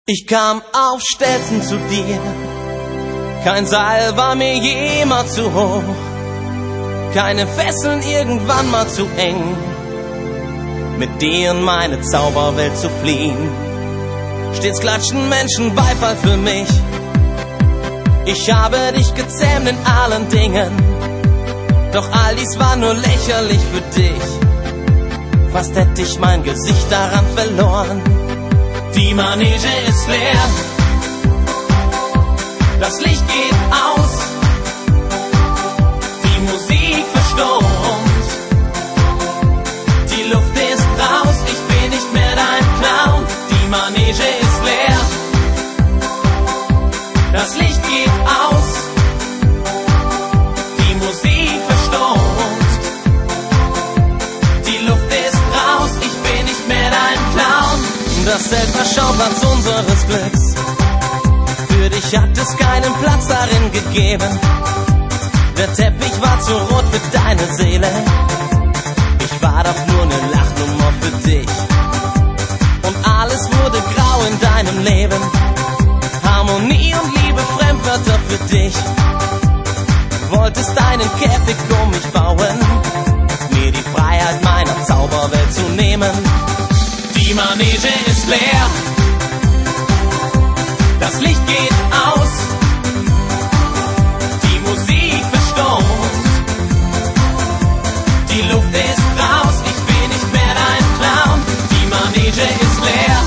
Ich kam auf Stelzen zu dir, kein Seil war mir jemals zu hoch, keine Fesseln irgendwann mal zu eng, mit dir in meine Zauberwelt zu fliehen. Stets klatschen Menschen Beifall für mich, ich habe dich gezähmt in allen Dingen, doch all dies war nur lächerlich für dich. Fast hätte ich mein Gesicht daran verloren. Die Manege ist leer, das Licht geht aus, die Musik verstummt, die Luft ist raus, ich bin nicht mehr dein Clown. Die Manege ist leer, das Licht geht aus, die Musik verstummt, die Luft ist raus, ich bin nicht mehr dein Clown. Das Zelt war Schauplatz unseres Glücks, für dich hat es keinen Platz darin gegeben. Der Teppich war zu rot für deine Seele, ich war doch nur eine Lachnummer für dich. Und alles wurde grau in deinem Leben, Harmonie und Liebe Fremdwörter für dich. Wolltest einen Käfig um mich bauen, mir die Freiheit meiner Zauberwelt zu nehmen. Die Manege ist leer, das Licht geht aus, die Musik verstummt, die Luft ist raus, ich bin nicht mehr dein Clown. Die Manege ist leer,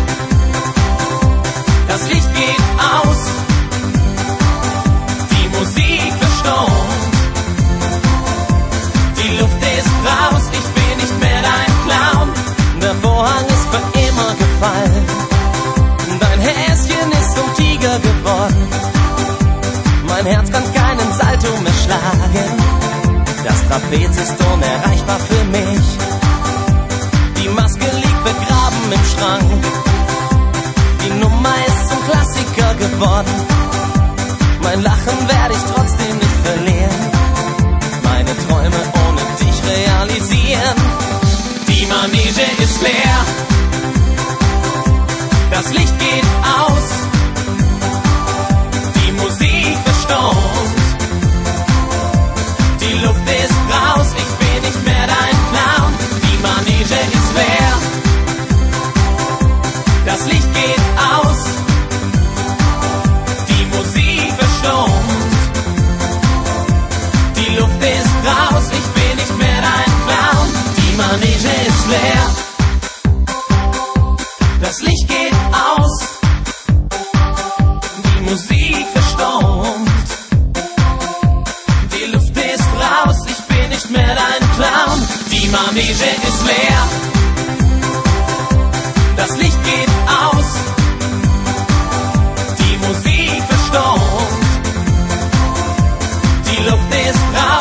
das Licht geht aus, die Musik verstummt, die Luft ist raus, ich bin nicht mehr dein Clown. Der Vorhang ist für immer gefallen, dein Häschen ist zum Tiger geworden, mein Herz kann keinen Salto mehr schlagen, das Trapez ist unerreichbar für mich, die Maske liegt begraben im Schrank, die Nummer ist zum Klassiker geworden, mein Lachen werde ich trotzdem nicht verlieren, meine Träume ohne dich realisieren. Die Manege ist leer, das Licht geht aus, die Musik verstummt, die Luft ist raus, ich bin nicht mehr dein Clown. Die Manege ist leer, das Licht geht aus, die Musik verstummt, die Luft ist raus, ich bin nicht mehr dein Clown. Die Manege ist leer, das Licht geht aus, die Musik verstummt, die Luft ist raus, ich bin nicht mehr dein Clown. Die Manege ist leer, das Licht geht aus, die Musik verstummt, die Luft ist raus.